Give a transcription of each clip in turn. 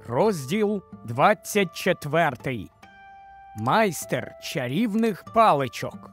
Розділ 24. Майстер чарівних паличок.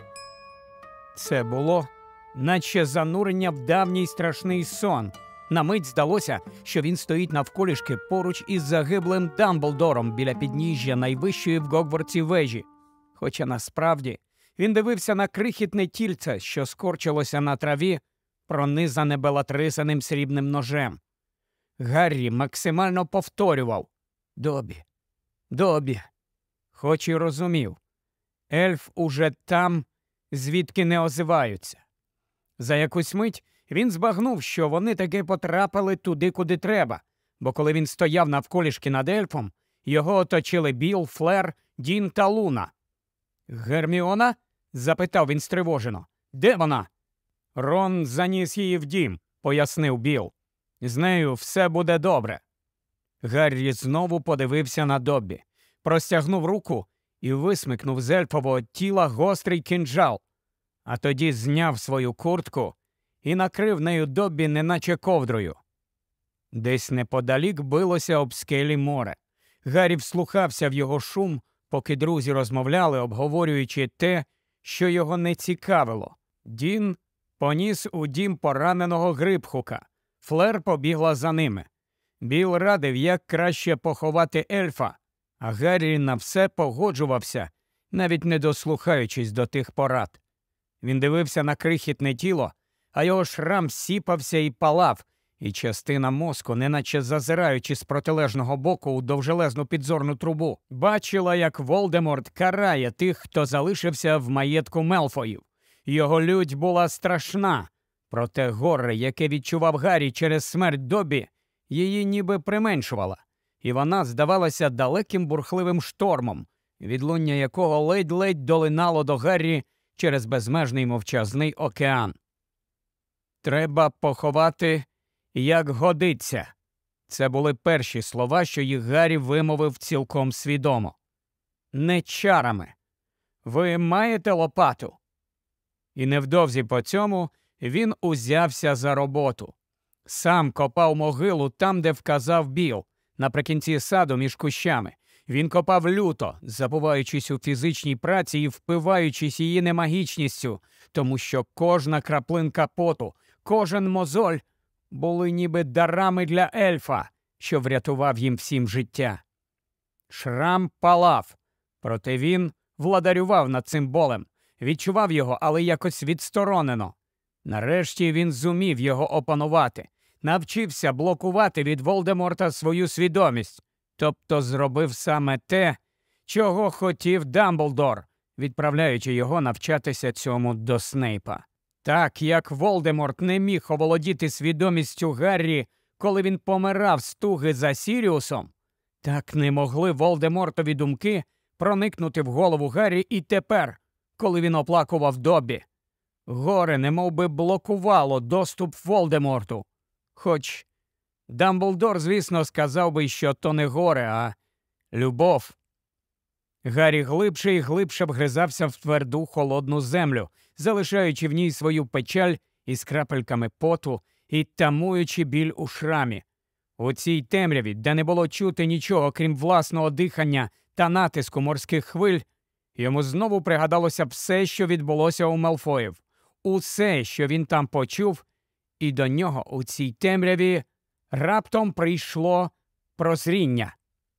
Це було, наче занурення в давній страшний сон. На мить здалося, що він стоїть навколішки поруч із загиблим Дамблдором біля підніжжя найвищої в Гогвартсі вежі. Хоча насправді він дивився на крихітне тільце, що скорчилося на траві, пронизане белатрисаним срібним ножем. Гаррі максимально повторював «Добі, Добі», хоч і розумів. Ельф уже там, звідки не озиваються. За якусь мить він збагнув, що вони таки потрапили туди, куди треба, бо коли він стояв навколішки над ельфом, його оточили Біл, Флер, Дін та Луна. «Герміона?» – запитав він стривожено. «Де вона?» «Рон заніс її в дім», – пояснив Біл. «З нею все буде добре». Гаррі знову подивився на Доббі, простягнув руку і висмикнув з ельфового тіла гострий кинджал, а тоді зняв свою куртку і накрив нею Доббі неначе ковдрою. Десь неподалік билося об скелі море. Гаррі вслухався в його шум, поки друзі розмовляли, обговорюючи те, що його не цікавило. Дін поніс у дім пораненого Грибхука. Флер побігла за ними. Біл радив, як краще поховати ельфа, а Гаррі на все погоджувався, навіть не дослухаючись до тих порад. Він дивився на крихітне тіло, а його шрам сіпався і палав, і частина мозку, неначе зазираючи з протилежного боку у довжелезну підзорну трубу, бачила, як Волдеморт карає тих, хто залишився в маєтку Мелфоїв. Його лють була страшна. Проте горе, яке відчував Гаррі через смерть Доббі, її ніби применшувала, і вона здавалася далеким бурхливим штормом, відлуння якого ледь-ледь долинало до Гаррі через безмежний мовчазний океан. «Треба поховати, як годиться». Це були перші слова, що їх Гаррі вимовив цілком свідомо. «Не чарами. Ви маєте лопату?» І невдовзі по цьому він узявся за роботу. Сам копав могилу там, де вказав Біл, наприкінці саду між кущами. Він копав люто, забуваючись у фізичній праці і впиваючись її немагічністю, тому що кожна краплинка поту, кожен мозоль були ніби дарами для ельфа, що врятував їм всім життя. Шрам палав, проте він владарював над цим болем, відчував його, але якось відсторонено. Нарешті він зумів його опанувати, навчився блокувати від Волдеморта свою свідомість, тобто зробив саме те, чого хотів Дамблдор, відправляючи його навчатися цьому до Снейпа. Так, як Волдеморт не міг оволодіти свідомістю Гаррі, коли він помирав з туги за Сіріусом, так не могли Волдемортові думки проникнути в голову Гаррі і тепер, коли він оплакував Доббі. Горе немовби блокувало доступ Волдеморту. Хоч Дамблдор, звісно, сказав би, що то не горе, а любов. Гаррі глибше і глибше вгризався в тверду холодну землю, залишаючи в ній свою печаль із крапельками поту і тамуючи біль у шрамі. У цій темряві, де не було чути нічого, крім власного дихання та натиску морських хвиль, йому знову пригадалося все, що відбулося у Мелфоїв. Усе, що він там почув, і до нього у цій темряві раптом прийшло прозріння.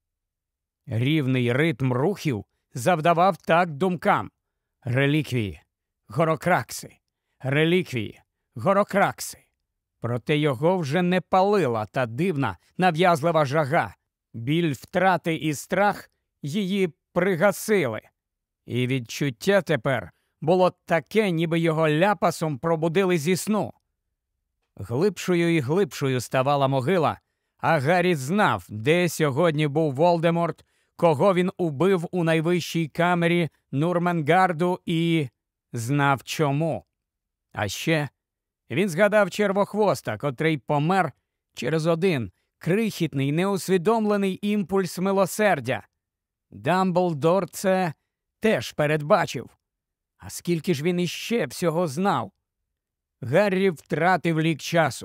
Рівний ритм рухів завдавав так думкам. Реліквії, горокракси, реліквії, горокракси. Проте його вже не палила та дивна, нав'язлива жага. Біль втрати і страх її пригасили. І відчуття тепер було таке, ніби його ляпасом пробудили зі сну. Глибшою і глибшою ставала могила, а Гаррі знав, де сьогодні був Волдеморт, кого він убив у найвищій камері Нурменгарду і знав чому. А ще він згадав Червохвоста, котрий помер через один крихітний, неусвідомлений імпульс милосердя. Дамблдор це теж передбачив. А скільки ж він іще всього знав? Гаррі втратив лік часу.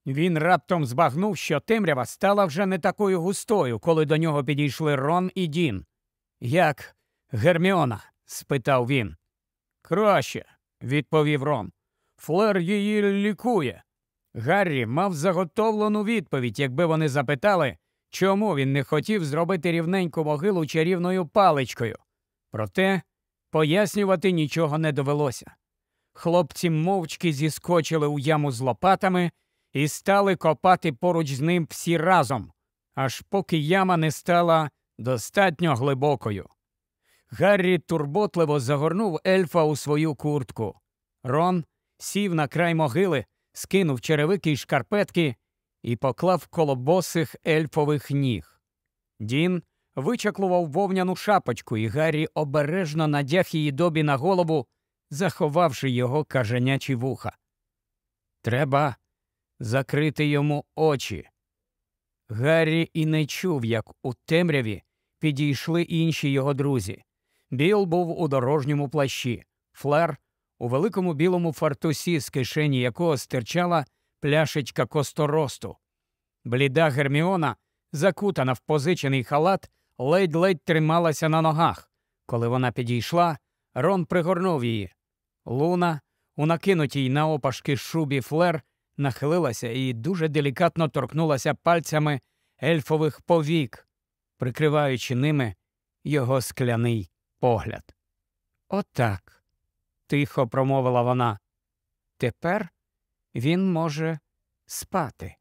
Він раптом збагнув, що темрява стала вже не такою густою, коли до нього підійшли Рон і Дін. «Як Герміона?» – спитав він. «Краще», – відповів Рон. «Флер її лікує». Гаррі мав заготовлену відповідь, якби вони запитали, чому він не хотів зробити рівненьку могилу чарівною паличкою. Проте пояснювати нічого не довелося. Хлопці мовчки зіскочили у яму з лопатами і стали копати поруч з ним всі разом, аж поки яма не стала достатньо глибокою. Гаррі турботливо загорнув ельфа у свою куртку. Рон сів на край могили, скинув черевики й шкарпетки і поклав коло босих ельфових ніг. Дін вичаклував вовняну шапочку, і Гаррі обережно надяг її Добі на голову, заховавши його кажанячі вуха. «Треба закрити йому очі». Гаррі і не чув, як у темряві підійшли інші його друзі. Біл був у дорожньому плащі, Флер – у великому білому фартусі, з кишені якого стирчала пляшечка косторосту. Бліда Герміона, закутана в позичений халат, ледь-ледь трималася на ногах. Коли вона підійшла, Рон пригорнув її. Луна, у накинутій наопашки шубі Флер, нахилилася і дуже делікатно торкнулася пальцями ельфових повік, прикриваючи ними його скляний погляд. «Отак», – тихо промовила вона. «Тепер він може спати».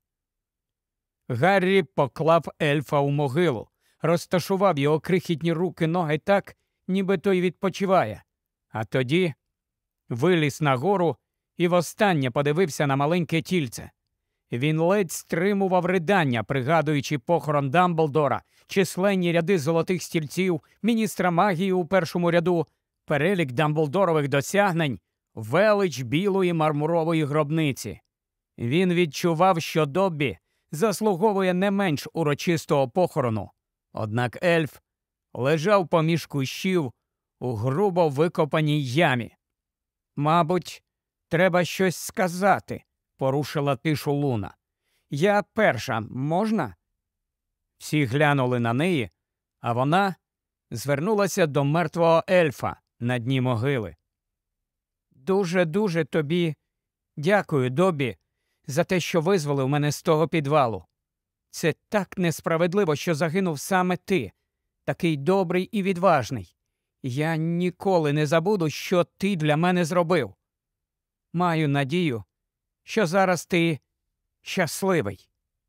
Гаррі поклав ельфа у могилу, розташував його крихітні руки-ноги так, ніби той відпочиває, а тоді виліз нагору і востаннє подивився на маленьке тільце. Він ледь стримував ридання, пригадуючи похорон Дамблдора, численні ряди золотих стільців, міністра магії у першому ряду, перелік Дамблдорових досягнень, велич білої мармурової гробниці. Він відчував, що Доббі заслуговує не менш урочистого похорону. Однак ельф лежав поміж кущів у грубо викопаній ямі. «Мабуть, треба щось сказати», – порушила тишу Луна. «Я перша, можна?» Всі глянули на неї, а вона звернулася до мертвого ельфа на дні могили. «Дуже-дуже тобі дякую, Доббі, за те, що визволив мене з того підвалу. Це так несправедливо, що загинув саме ти, такий добрий і відважний. Я ніколи не забуду, що ти для мене зробив. Маю надію, що зараз ти щасливий».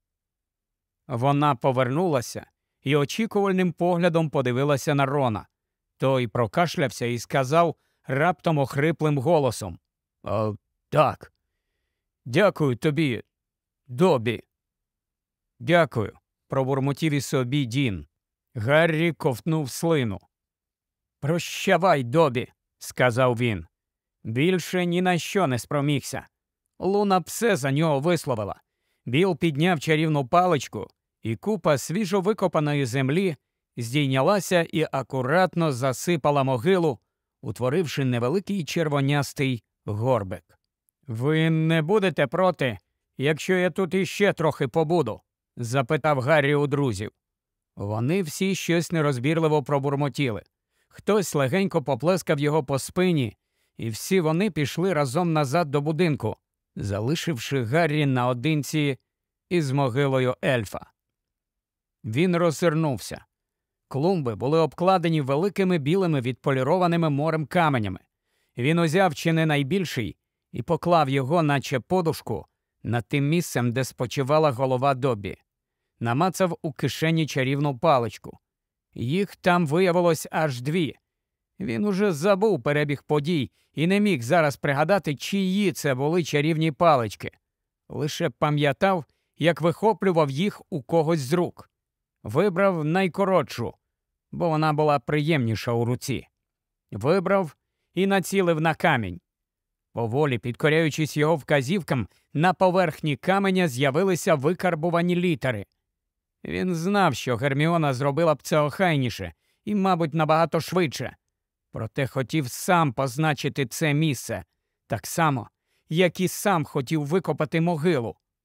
Вона повернулася і очікувальним поглядом подивилася на Рона. Той прокашлявся і сказав раптом охриплим голосом: «Так. Дякую тобі, Добі». «Дякую», – пробурмотів і собі Дін. Гаррі ковтнув слину. «Прощавай, Добі», – сказав він. Більше ні на що не спромігся. Луна все за нього висловила. Біл підняв чарівну паличку, і купа свіжо викопаної землі здійнялася і акуратно засипала могилу, утворивши невеликий червонястий горбик. «Ви не будете проти, якщо я тут іще трохи побуду?» – запитав Гаррі у друзів. Вони всі щось нерозбірливо пробурмотіли. Хтось легенько поплескав його по спині, і всі вони пішли разом назад до будинку, залишивши Гаррі наодинці із могилою ельфа. Він роззирнувся. Клумби були обкладені великими білими відполірованими морем каменями. Він узяв чи не найбільший і поклав його, наче подушку, над тим місцем, де спочивала голова Доббі. Намацав у кишені чарівну паличку. Їх там виявилось аж 2. Він уже забув перебіг подій і не міг зараз пригадати, чиї це були чарівні палички. Лише пам'ятав, як вихоплював їх у когось з рук. Вибрав найкоротшу, бо вона була приємніша у руці. Вибрав і націлив на камінь. Поволі, підкоряючись його вказівкам, на поверхні каменя з'явилися викарбувані літери. Він знав, що Герміона зробила б це охайніше і, мабуть, набагато швидше. Проте хотів сам позначити це місце, так само, як і сам хотів викопати могилу.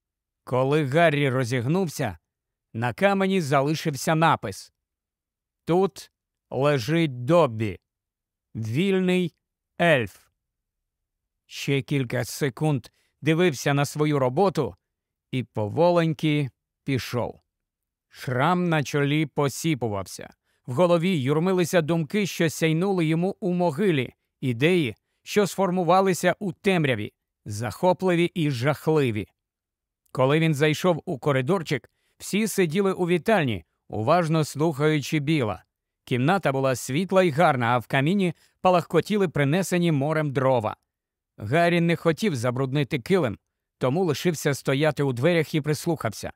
Коли Гаррі розігнувся, на камені залишився напис: «Тут лежить Доббі, вільний ельф». Ще кілька секунд дивився на свою роботу і поволеньки пішов. Шрам на чолі посіпувався. В голові юрмилися думки, що сяйнули йому у могилі, ідеї, що сформувалися у темряві, захопливі і жахливі. Коли він зайшов у коридорчик, всі сиділи у вітальні, уважно слухаючи Біла. Кімната була світла й гарна, а в каміні палахкотіли принесені морем дрова. Гаррі не хотів забруднити килим, тому лишився стояти у дверях і прислухався.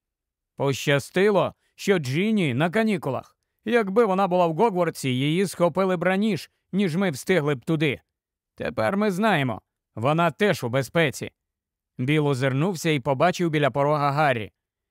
Пощастило, що Джинні на канікулах. Якби вона була в Гогвартсі, її схопили б раніше, ніж ми встигли б туди. Тепер ми знаємо, вона теж у безпеці. Біл озирнувся і побачив біля порога Гаррі.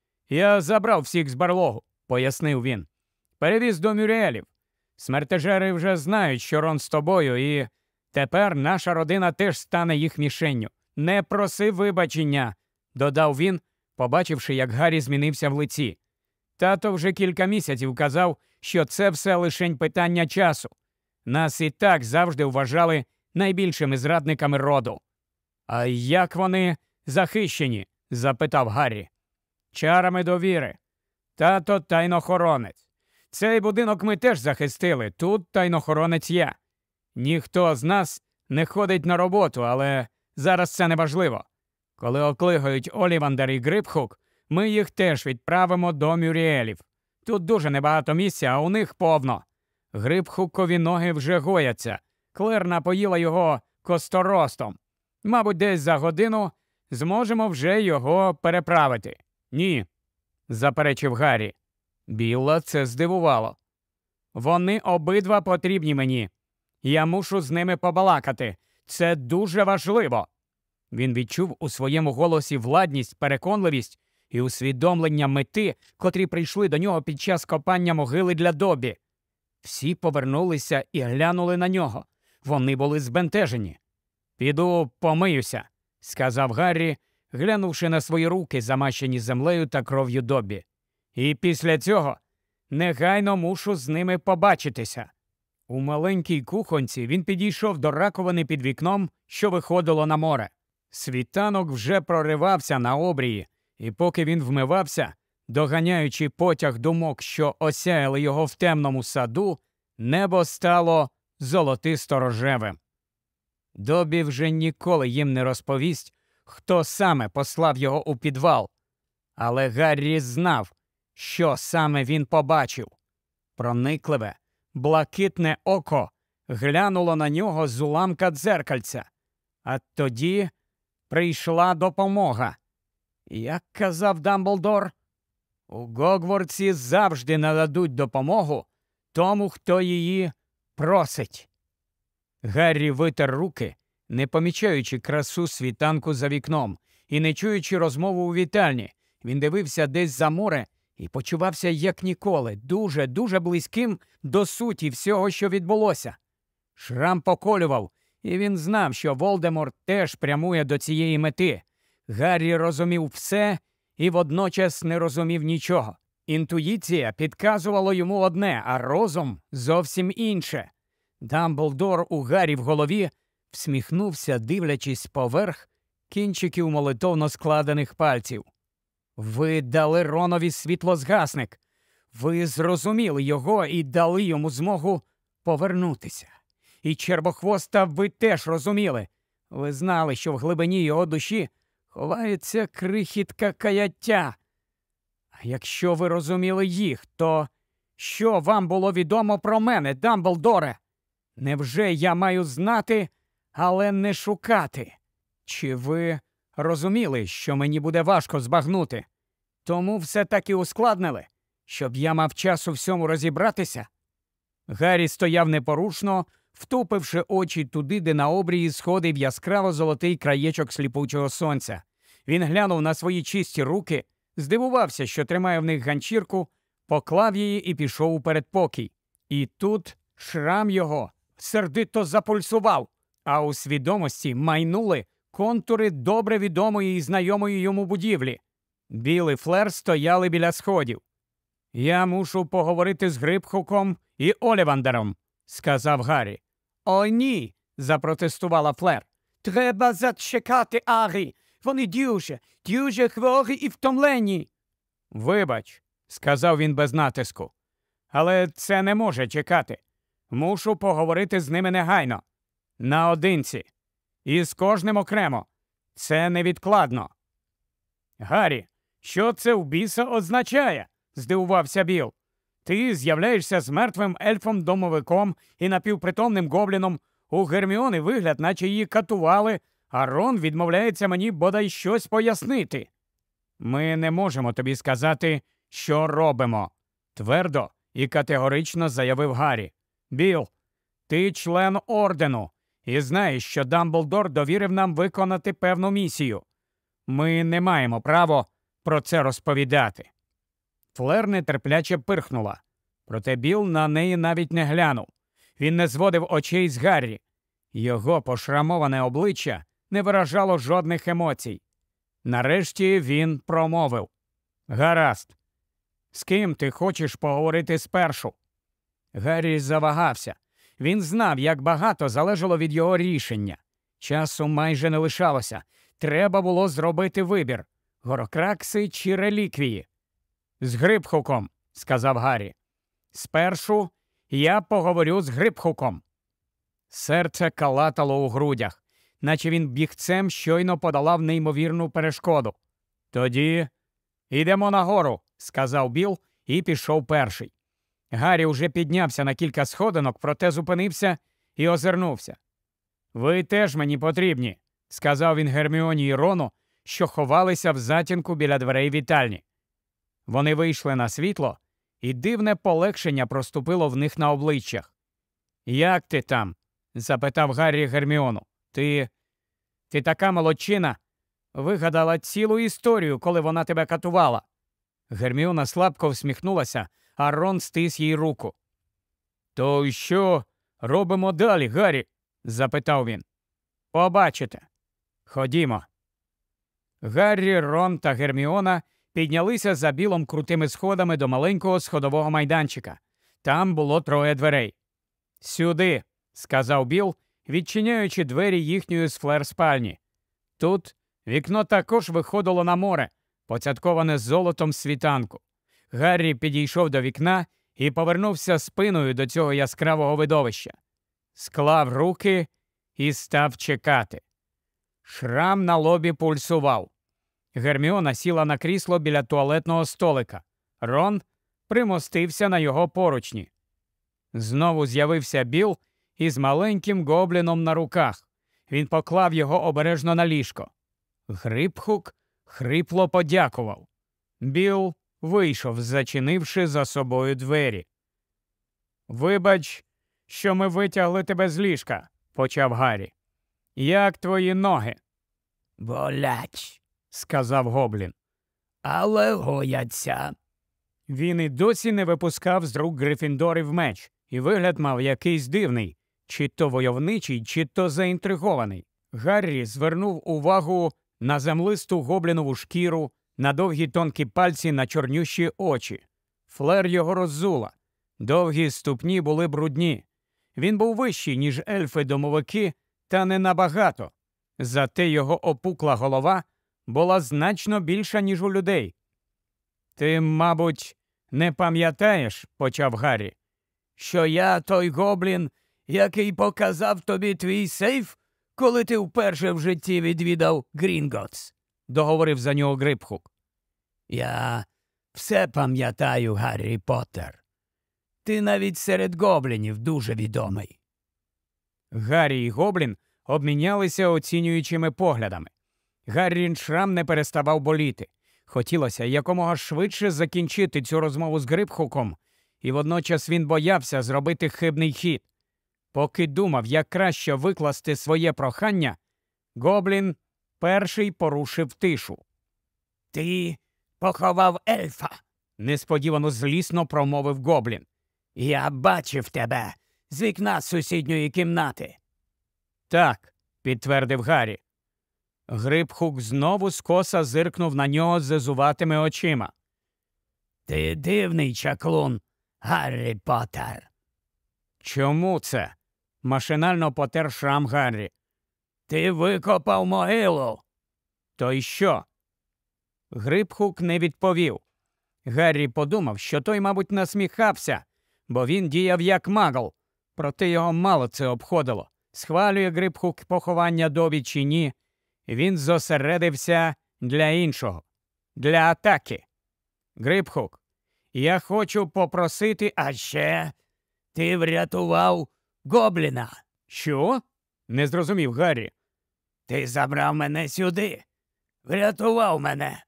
«Я забрав всіх з барлогу», – пояснив він. «Перевіз до Мюріелів. Смертежери вже знають, що Рон з тобою, і тепер наша родина теж стане їх мішенню. Не проси вибачення», – додав він, побачивши, як Гаррі змінився в лиці. «Тато вже кілька місяців казав, що це все лишень питання часу. Нас і так завжди вважали найбільшими зрадниками роду». «А як вони захищені?» – запитав Гаррі. «Чарами довіри. Тато тайнохоронець. Цей будинок ми теж захистили, тут тайнохоронець я. Ніхто з нас не ходить на роботу, але зараз це не важливо. Коли оклигають Олівандер і Грипхук, ми їх теж відправимо до Мюріелів. Тут дуже небагато місця, а у них повно. Грипхукові ноги вже гояться. Клер напоїла його косторостом. Мабуть, десь за годину зможемо вже його переправити». «Ні», – заперечив Гаррі. Білла це здивувало. «Вони обидва потрібні мені. Я мушу з ними побалакати. Це дуже важливо». Він відчув у своєму голосі владність, переконливість і усвідомлення мети, котрі прийшли до нього під час копання могили для Доббі. Всі повернулися і глянули на нього. Вони були збентежені. «Піду помиюся», – сказав Гаррі, глянувши на свої руки, замащені землею та кров'ю Доббі. «І після цього негайно мушу з ними побачитися». У маленькій кухонці він підійшов до раковини під вікном, що виходило на море. Світанок вже проривався на обрії, і поки він вмивався, доганяючи потяг думок, що осяяли його в темному саду, небо стало золотисто-рожевим. Доббі вже ніколи їм не розповість, хто саме послав його у підвал. Але Гаррі знав, що саме він побачив. Проникливе, блакитне око глянуло на нього з уламка дзеркальця. А тоді прийшла допомога. Як казав Дамблдор, у Гогвартсі завжди нададуть допомогу тому, хто її просить. Гаррі витер руки, не помічаючи красу світанку за вікном і не чуючи розмову у вітальні. Він дивився десь за море і почувався як ніколи, дуже близьким до суті всього, що відбулося. Шрам поколював, і він знав, що Волдеморт теж прямує до цієї мети. Гаррі розумів все і водночас не розумів нічого. Інтуїція підказувала йому одне, а розум зовсім інше. Дамблдор у Гаррі в голові всміхнувся, дивлячись поверх кінчиків молитовно складених пальців. «Ви дали Ронові світлозгасник. Ви зрозуміли його і дали йому змогу повернутися. І Червохвоста ви теж розуміли. Ви знали, що в глибині його душі ховається крихітка каяття. А якщо ви розуміли їх, то що вам було відомо про мене, Дамблдоре? Невже я маю знати, але не шукати? Чи ви розуміли, що мені буде важко збагнути? Тому все так і ускладнили, щоб я мав час у всьому розібратися?» Гаррі стояв непорушно, втупивши очі туди, де на обрії сходив яскраво-золотий краєчок сліпучого сонця. Він глянув на свої чисті руки, здивувався, що тримає в них ганчірку, поклав її і пішов у передпокій. І тут шрам його сердито запульсував, а у свідомості майнули контури добре відомої і знайомої йому будівлі. Біл і Флер стояли біля сходів. «Я мушу поговорити з Грибхуком і Олівандером», – сказав Гаррі. «О, ні», – запротестувала Флер. «Треба зачекати, Арі. Вони дуже хворі і втомлені». «Вибач», – сказав він без натиску. «Але це не може чекати. Мушу поговорити з ними негайно. Наодинці. І з кожним окремо. Це невідкладно». «Гаррі, що це в біса означає?» – здивувався Біл. «Ти з'являєшся з мертвим ельфом-домовиком і напівпритомним гобліном. У Герміони вигляд, наче її катували, а Рон відмовляється мені бодай щось пояснити». «Ми не можемо тобі сказати, що робимо», – твердо і категорично заявив Гаррі. «Біл, ти член ордену і знаєш, що Дамблдор довірив нам виконати певну місію. Ми не маємо права про це розповідати». Флер нетерпляче пирхнула. Проте Біл на неї навіть не глянув. Він не зводив очей з Гаррі. Його пошрамоване обличчя не виражало жодних емоцій. Нарешті він промовив. «Гаразд. З ким ти хочеш поговорити спершу?» Гаррі завагався. Він знав, як багато залежало від його рішення. Часу майже не лишалося. Треба було зробити вибір – горокракси чи реліквії. «З Грибхуком», – сказав Гаррі. «Спершу я поговорю з Грибхуком». Серце калатало у грудях, наче він бігцем щойно подолав неймовірну перешкоду. «Тоді йдемо нагору», – сказав Біл і пішов перший. Гаррі уже піднявся на кілька сходинок, проте зупинився і озирнувся. «Ви теж мені потрібні», – сказав він Герміоні і Рону, що ховалися в затінку біля дверей вітальні. Вони вийшли на світло, і дивне полегшення проступило в них на обличчях. «Як ти там?» – запитав Гаррі Герміону. Ти така молодчина. Вигадала цілу історію, коли вона тебе катувала». Герміона слабко всміхнулася, а Рон стис їй руку. «То що робимо далі, Гаррі?» – запитав він. «Побачите. Ходімо». Гаррі, Рон та Герміона піднялися за Білом крутими сходами до маленького сходового майданчика. Там було 3 дверей. «Сюди», – сказав Біл, відчиняючи двері їхньої з Флер спальні. Тут вікно також виходило на море, поцятковане золотом світанку. Гаррі підійшов до вікна і повернувся спиною до цього яскравого видовища. Склав руки і став чекати. Шрам на лобі пульсував. Герміона сіла на крісло біля туалетного столика. Рон примостився на його поручні. Знову з'явився Біл із маленьким гобліном на руках. Він поклав його обережно на ліжко. Грибхук хрипло подякував. Біл вийшов, зачинивши за собою двері. «Вибач, що ми витягли тебе з ліжка», – почав Гаррі. «Як твої ноги?» «Болять», – сказав гоблін. «але гояться». Він і досі не випускав з рук Грифіндорів меч, і вигляд мав якийсь дивний, чи то войовничий, чи то заінтригований. Гаррі звернув увагу на землисту гоблінову шкіру, на довгі тонкі пальці, на чорнющі очі. Флер його роззула. Довгі ступні були брудні. Він був вищий, ніж ельфи-домовики, та не набагато. Зате його опукла голова була значно більша, ніж у людей. «Ти, мабуть, не пам'ятаєш», – почав Гаррі, «що я той гоблін, який показав тобі твій сейф, коли ти вперше в житті відвідав Грінготс», – договорив за нього Грибхук. «Я все пам'ятаю, Гаррі Поттер. Ти навіть серед гоблінів дуже відомий». Гаррі і гоблін обмінялися оцінюючими поглядами. Гаррін шрам не переставав боліти. Хотілося якомога швидше закінчити цю розмову з Грибхуком, і водночас він боявся зробити хибний хід. Поки думав, як краще викласти своє прохання, гоблін перший порушив тишу. «Ти поховав ельфа», – несподівано злісно промовив гоблін. «Я бачив тебе з вікна сусідньої кімнати». «Так», – підтвердив Гаррі. Грибхук знову скоса зиркнув на нього зезуватими очима. Ти дивний чаклун, Гаррі Поттер. Чому це? Машинально потер шрам Гаррі. Ти викопав могилу. То й що? Грибхук не відповів. Гаррі подумав, що той, мабуть, насміхався, бо він діяв як магл. Проте його мало це обходило. Схвалює Грибхук поховання Добі чи ні, він зосередився для іншого. Для атаки. Грибхук, я хочу попросити, а ще ти врятував гобліна. Що? Не зрозумів Гаррі. Ти забрав мене сюди. Врятував мене.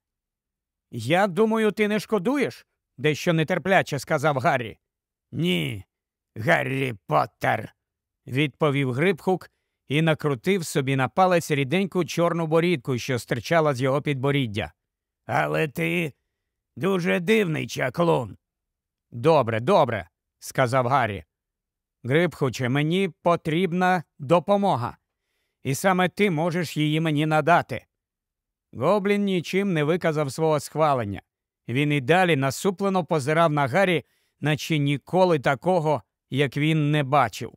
Я думаю, ти не шкодуєш? Дещо нетерпляче сказав Гаррі. Ні, Гаррі Поттер, відповів Грибхук і накрутив собі на палець ріденьку чорну борідку, що стирчала з його підборіддя. Але ти дуже дивний чаклун. Добре, добре, сказав Гаррі. Грибхуче, мені потрібна допомога. І саме ти можеш її мені надати. Гоблін нічим не виказав свого схвалення. Він і далі насуплено позирав на Гаррі, наче ніколи такого, як він, не бачив.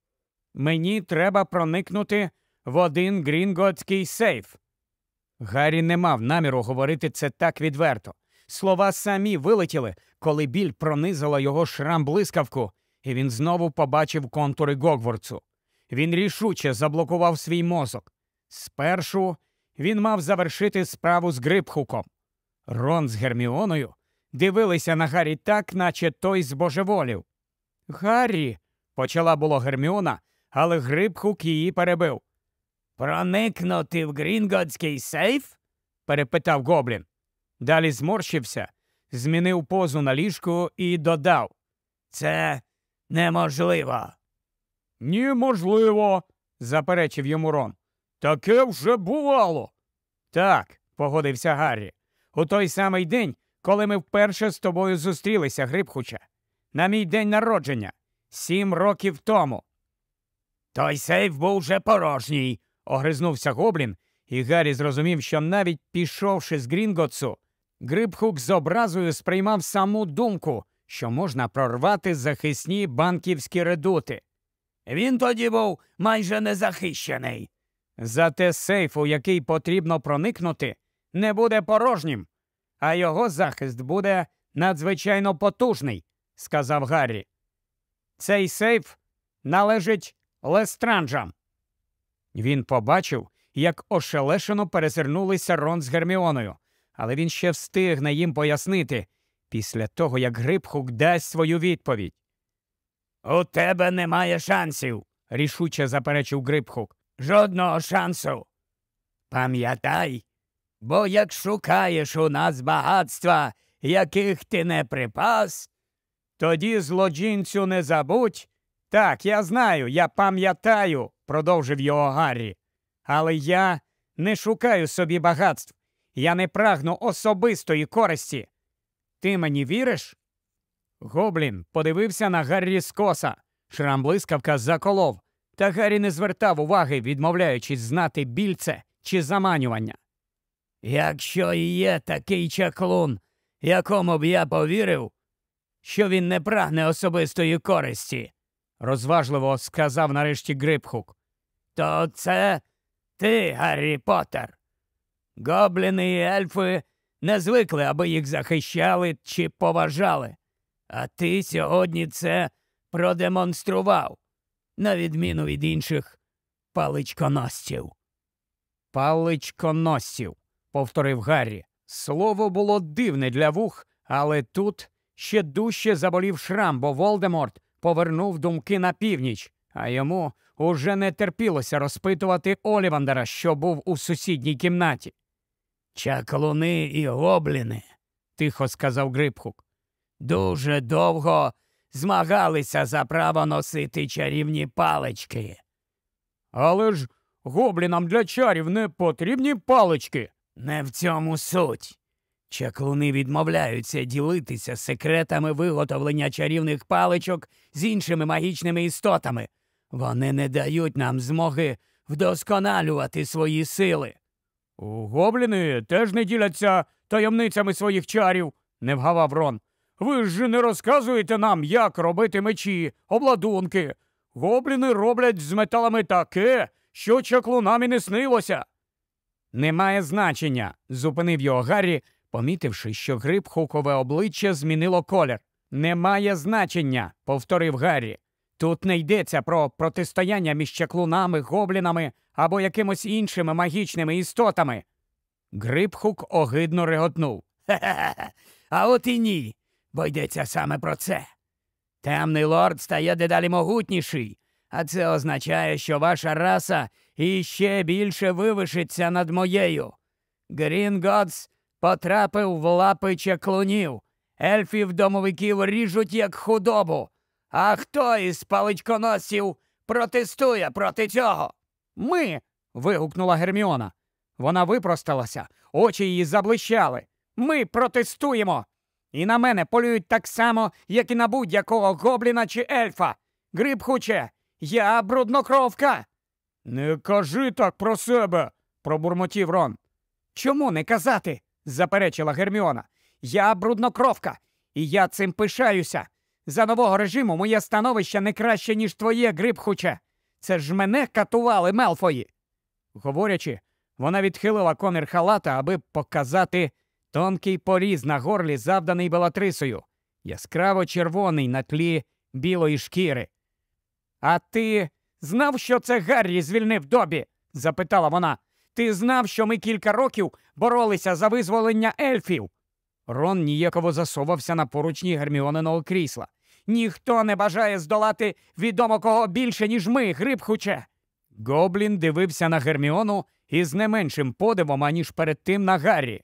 Мені треба проникнути в один грінготський сейф. Гаррі не мав наміру говорити це так відверто. Слова самі вилетіли, коли біль пронизала його шрам-блискавку, і він знову побачив контури Гогвартсу. Він рішуче заблокував свій мозок. Спершу він мав завершити справу з Грибхуком. Рон з Герміоною дивилися на Гаррі так, наче той збожеволів. «Гаррі!» – почала було Герміона, але Грибхук її перебив. «Проникнути в грінготський сейф?» – перепитав Гоблін. Далі зморщився, змінив позу на ліжку і додав. «Це неможливо». «Неможливо», – заперечив йому Рон. «Таке вже бувало». «Так», – погодився Гаррі. «У той самий день, коли ми вперше з тобою зустрілися, Грибхуче. На мій день народження. 7 років тому». «Той сейф був вже порожній», – огризнувся Гоблін, і Гаррі зрозумів, що навіть пішовши з Грінготсу, Грибхук з образою сприймав саму думку, що можна прорвати захисні банківські редути. «Він тоді був майже незахищений». «Зате сейф, у який потрібно проникнути, не буде порожнім, а його захист буде надзвичайно потужний», – сказав Гаррі. «Цей сейф належить Лестранджам». Він побачив, як ошелешено перезирнулися Рон з Герміоною, але він ще встигне їм пояснити після того, як Грибхук дасть свою відповідь. «У тебе немає шансів», – рішуче заперечив Грибхук. «Жодного шансу. Пам'ятай, бо як шукаєш у нас багатства, яких ти не припас, тоді, злочинцю, не забудь». «Так, я знаю, я пам'ятаю», – продовжив його Гаррі. «Але я не шукаю собі багатств. Я не прагну особистої користі. Ти мені віриш?» Гоблін подивився на Гаррі скоса. Шрам-блискавка заколов, та Гаррі не звертав уваги, відмовляючись знати, біль це чи заманювання. «Якщо і є такий чаклун, якому б я повірив, що він не прагне особистої користі», – розважливо сказав нарешті Грибхук, – «то це ти, Гаррі Поттер. Гобліни і ельфи не звикли, аби їх захищали чи поважали. А ти сьогодні це продемонстрував, на відміну від інших паличконосців». «Паличконосців», – повторив Гаррі. Слово було дивне для вух, але тут ще дужче заболів шрам, бо Волдеморт повернув думки на північ, а йому уже не терпілося розпитувати Олівандера, що був у сусідній кімнаті. «Чаклуни і гобліни», – тихо сказав Грибхук, – «дуже довго змагалися за право носити чарівні палички». «Але ж гоблінам для чарів не потрібні палички». «Не в цьому суть. Чаклуни відмовляються ділитися секретами виготовлення чарівних паличок з іншими магічними істотами. Вони не дають нам змоги вдосконалювати свої сили». Гобліни теж не діляться таємницями своїх чарів, не вгавав Рон. Ви ж не розказуєте нам, як робити мечі, обладунки. Гобліни роблять з металами таке, що чаклунам і не снилося. Немає значення, зупинив його Гаррі, помітивши, що Грибхукове обличчя змінило колір. Немає значення, повторив Гаррі. Тут не йдеться про протистояння між чаклунами, гоблінами або якимось іншими магічними істотами. Грибхук огидно реготнув. Ха-ха-ха, а от і ні, бо йдеться саме про це. Темний лорд стає дедалі могутніший, а це означає, що ваша раса іще більше вивишиться над моєю. Грінготс потрапив в лапи чаклунів, ельфів-домовиків ріжуть як худобу. А хто із паличконосців протестує проти цього? Ми. Вигукнула Герміона. Вона випросталася, очі її заблищали. Ми протестуємо. І на мене полюють так само, як і на будь-якого гобліна чи ельфа. Грибхуче, я бруднокровка. Не кажи так про себе, пробурмотів Рон. Чому не казати? Заперечила Герміона. Я бруднокровка, і я цим пишаюся. За нового режиму моє становище не краще, ніж твоє, Грибхуче. Це ж мене катували Мелфої. Говорячи, вона відхилила комір халата, аби показати тонкий поріз на горлі, завданий Белатрисою, яскраво червоний на тлі білої шкіри. А ти знав, що це Гаррі звільнив Добі? Запитала вона. Ти знав, що ми кілька років боролися за визволення ельфів? Рон ніяково засовався на поручні Герміониного крісла. Ніхто не бажає здолати відомо кого більше, ніж ми, Грибхуче. Гоблін дивився на Герміону із не меншим подивом, аніж перед тим на Гаррі.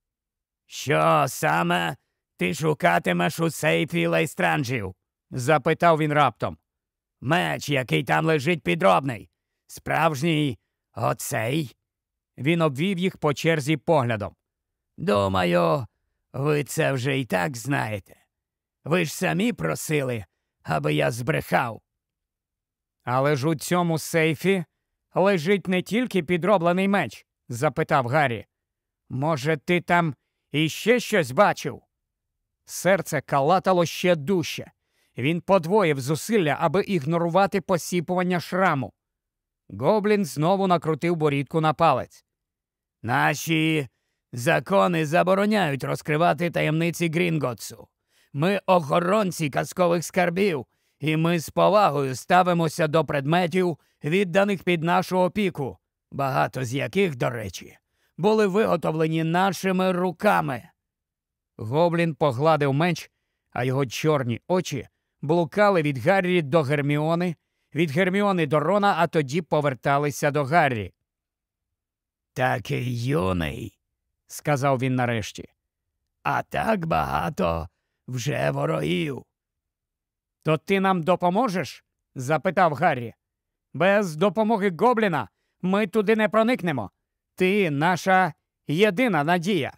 Що саме ти шукатимеш у сейфі Лейстранджів? Запитав він раптом. Меч, який там лежить підробний. Справжній оцей? Він обвів їх по черзі поглядом. Думаю, ви це вже і так знаєте. Ви ж самі просили, аби я збрехав. Але ж у цьому сейфі лежить не тільки підроблений меч, запитав Гаррі. Може, ти там іще щось бачив? Серце калатало ще дужче. Він подвоїв зусилля, аби ігнорувати посіпування шраму. Гоблін знову накрутив борідку на палець. Наші закони забороняють розкривати таємниці Грінготсу. Ми охоронці казкових скарбів, і ми з повагою ставимося до предметів, відданих під нашу опіку, багато з яких, до речі, були виготовлені нашими руками. Гоблін погладив меч, а його чорні очі блукали від Гаррі до Герміони, від Герміони до Рона, а тоді поверталися до Гаррі. «Такий юний», – сказав він нарешті, – «а так багато вже ворогів». «То ти нам допоможеш?» – запитав Гаррі. «Без допомоги Гобліна ми туди не проникнемо. Ти наша єдина надія».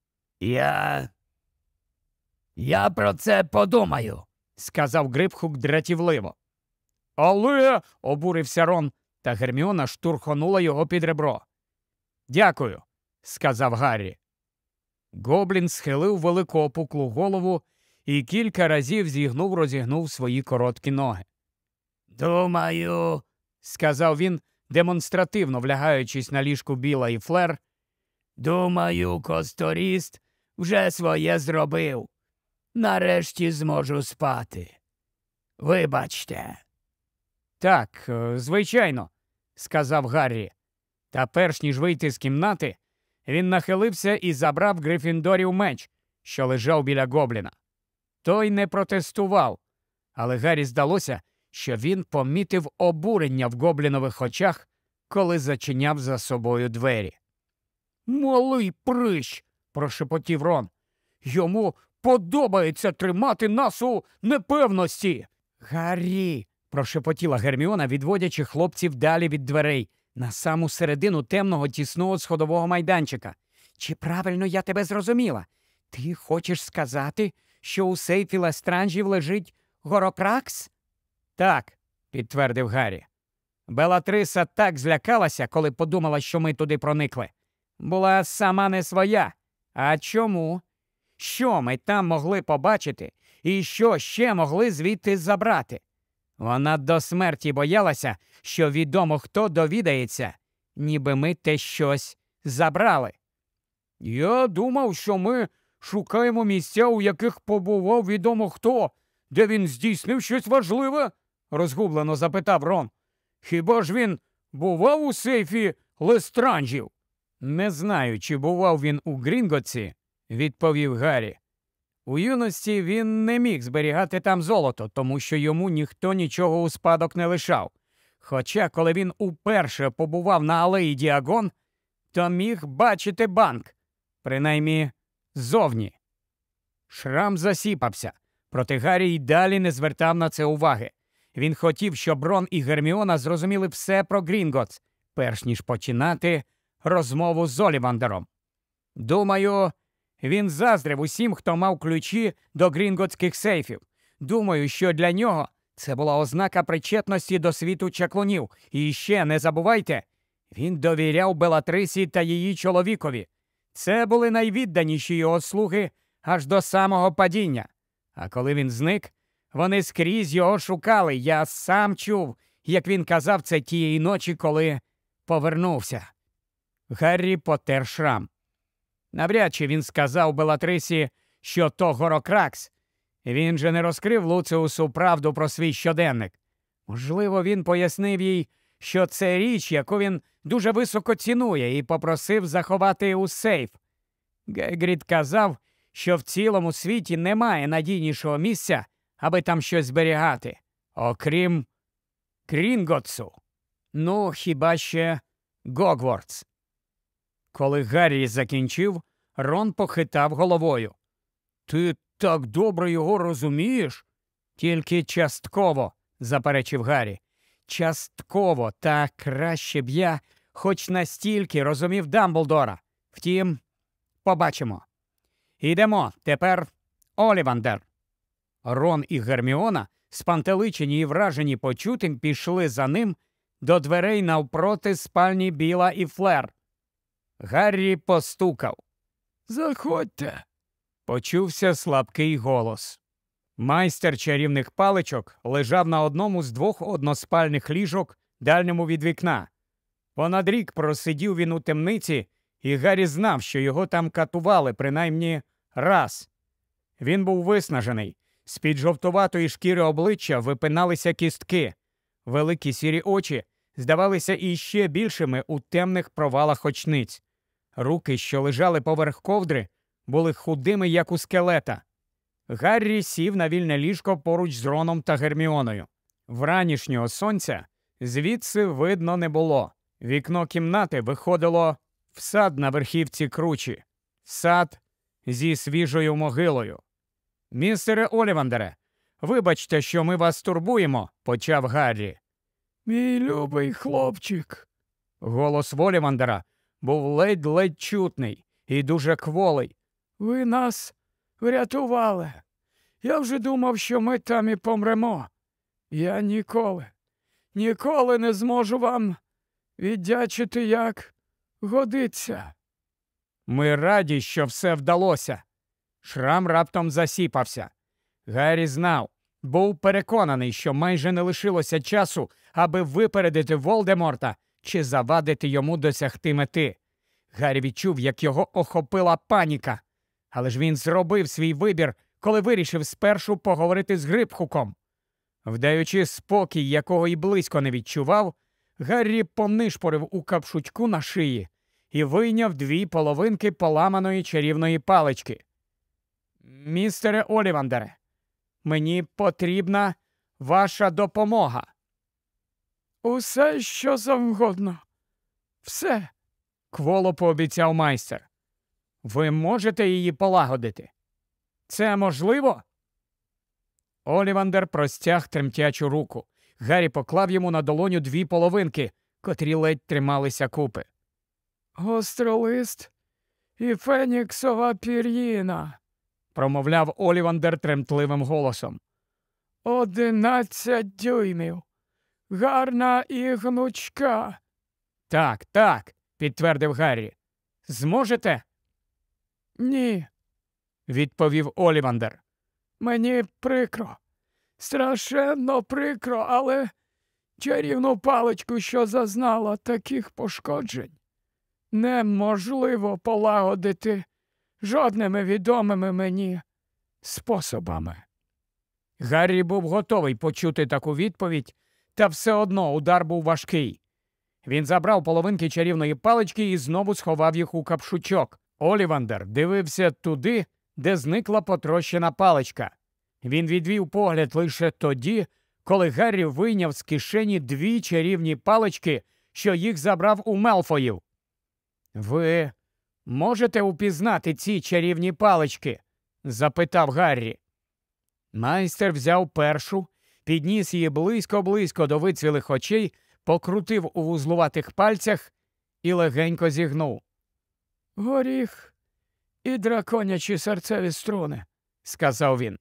Я про це подумаю», – сказав Грибхук дратівливо. «Але!» – обурився Рон, та Герміона штурхонула його під ребро. «Дякую», – сказав Гаррі. Гоблін схилив велику опуклу голову і кілька разів зігнув-розігнув свої короткі ноги. «Думаю», – сказав він, демонстративно влягаючись на ліжку Біла і Флер, «думаю, Косторіст вже своє зробив. Нарешті зможу спати. Вибачте». «Так, звичайно», – сказав Гаррі. Та перш ніж вийти з кімнати, він нахилився і забрав Грифіндорів меч, що лежав біля Гобліна. Той не протестував, але Гаррі здалося, що він помітив обурення в Гоблінових очах, коли зачиняв за собою двері. «Малий прищ!» – прошепотів Рон. «Йому подобається тримати нас у непевності!» «Гаррі!» – прошепотіла Герміона, відводячи хлопців далі від дверей, на саму середину темного тісного сходового майданчика. «Чи правильно я тебе зрозуміла? Ти хочеш сказати, що у сейфі Лестранджів лежить Горокракс?» «Так», – підтвердив Гаррі. «Белатриса так злякалася, коли подумала, що ми туди проникли. була сама не своя. А чому? Що ми там могли побачити і що ще могли звідти забрати? Вона до смерті боялася, що відомо хто довідається, ніби ми те щось забрали. Я думав, що ми шукаємо місця, у яких побував відомо хто, де він здійснив щось важливе, розгублено запитав Рон. Хіба ж він бував у сейфі Лестранджів? Не знаю, чи бував він у Грінготсі, відповів Гаррі. У юності він не міг зберігати там золото, тому що йому ніхто нічого у спадок не лишав. Хоча, коли він уперше побував на алеї Діагон, то міг бачити банк, принаймні ззовні. Шрам засіпався, проте Гаррі й далі не звертав на це уваги. Він хотів, щоб Рон і Герміона зрозуміли все про Грінготс, перш ніж починати розмову з Олівандером. Думаю, він заздрив усім, хто мав ключі до грінготських сейфів. Думаю, що для нього це була ознака причетності до світу чаклунів. І ще, не забувайте, він довіряв Белатрисі та її чоловікові. Це були найвідданіші його слуги аж до самого падіння. А коли він зник, вони скрізь його шукали. Я сам чув, як він казав це тієї ночі, коли повернувся. Гаррі потер шрам. Навряд чи він сказав Белатрисі, що то Горокракс. Він же не розкрив Луціусу правду про свій щоденник. Можливо, він пояснив їй, що це річ, яку він дуже високо цінує, і попросив заховати у сейф. Гегрід казав, що в цілому світі немає надійнішого місця, аби там щось зберігати, окрім Грінготсу. Ну, хіба ще Гогвартс. Коли Гаррі закінчив, Рон похитав головою. «Ти так добре його розумієш?» «Тільки частково», – заперечив Гаррі. «Частково, та краще б я хоч настільки розумів Дамблдора. Втім, побачимо. Ідемо, тепер Олівандер». Рон і Герміона, спантеличені і вражені почутим, пішли за ним до дверей навпроти спальні Біла і Флер. Гаррі постукав. «Заходьте!» – почувся слабкий голос. Майстер чарівних паличок лежав на одному з двох односпальних ліжок, дальньому від вікна. Понад рік просидів він у темниці, і Гаррі знав, що його там катували принаймні раз. Він був виснажений. З-під жовтуватої шкіри обличчя випиналися кістки. Великі сірі очі здавалися іще більшими у темних провалах очниць. Руки, що лежали поверх ковдри, були худими, як у скелета. Гаррі сів на вільне ліжко поруч з Роном та Герміоною. Вранішнього сонця звідси видно не було. Вікно кімнати виходило в сад на верхівці кручі. Сад зі свіжою могилою. «Містере Олівандере, вибачте, що ми вас турбуємо», – почав Гаррі. «Мій любий хлопчик». Голос Олівандера був ледь-ледь чутний і дуже кволий. «Ви нас врятували. Я вже думав, що ми там і помремо. Я ніколи не зможу вам віддячити, як годиться». «Ми раді, що все вдалося». Шрам раптом засіпався. Гаррі знав, був переконаний, що майже не лишилося часу, аби випередити Волдеморта чи завадити йому досягти мети. Гаррі відчув, як його охопила паніка. Але ж він зробив свій вибір, коли вирішив спершу поговорити з Грипхуком. Вдаючи спокій, якого й близько не відчував, Гаррі понишпорив у капшучку на шиї і вийняв 2 половинки поламаної чарівної палички. «Містере Олівандере, мені потрібна ваша допомога». «Усе, що завгодно. Все», – кволо пообіцяв майстер. «Ви можете її полагодити? Це можливо?» Олівандер простяг тремтячу руку. Гаррі поклав йому на долоню 2 половинки, котрі ледь трималися купи. «Гостролист і феніксова пір'їна», – промовляв Олівандер тремтливим голосом. 11 дюймів. Гарна і гнучка». Так, підтвердив Гаррі. Зможете? Ні, Відповів Олівандер. мені прикро. Страшенно прикро, але чарівну паличку, що зазнала таких пошкоджень, неможливо полагодити жодними відомими мені способами. Гаррі був готовий почути таку відповідь, та все одно удар був важкий. Він забрав половинки чарівної палички і знову сховав їх у капшучок. Олівандер дивився туди, де зникла потрощена паличка. Він відвів погляд лише тоді, коли Гаррі вийняв з кишені 2 чарівні палички, що їх забрав у Мелфоїв. «Ви можете упізнати ці чарівні палички?» – запитав Гаррі. Майстер взяв першу, підніс її близько-близько до вицвілих очей, покрутив у вузлуватих пальцях і легенько зігнув. «Горіх і драконячі серцеві струни», – сказав він.